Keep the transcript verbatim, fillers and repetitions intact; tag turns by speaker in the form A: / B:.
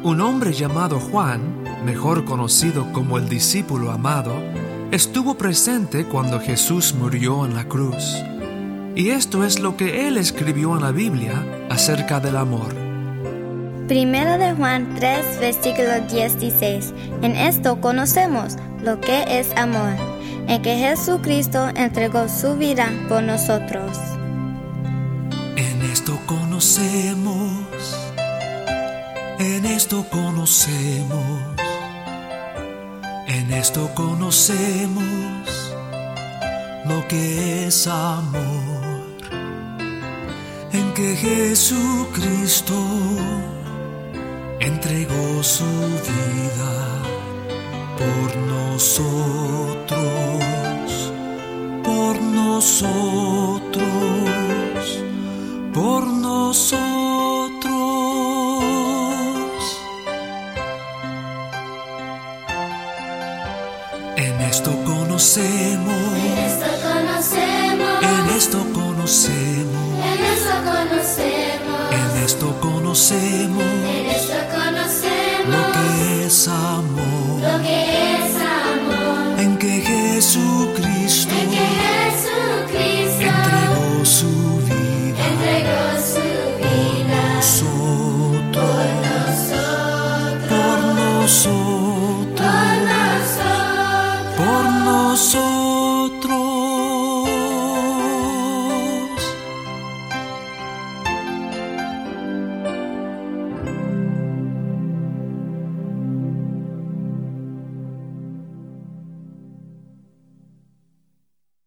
A: Un hombre llamado Juan, mejor conocido como el discípulo amado, estuvo presente cuando Jesús murió en la cruz. Y esto es lo que él escribió en la Biblia acerca del amor.
B: Primero de Juan tres, versículo dieciséis. En esto conocemos lo que es amor, en que Jesucristo entregó su vida por nosotros.
C: En esto conocemos, en esto conocemos, en esto conocemos lo que es amor, en que Jesucristo entregó su vida por nosotros, por nosotros, por nosotros. En esto conocemos,
D: En esto conocemos,
C: en esto conocemos,
D: en esto conocemos,
C: en esto conocemos
D: en esto conocemos
C: lo que es amor,
D: lo que es amor,
C: en que Jesucristo
D: en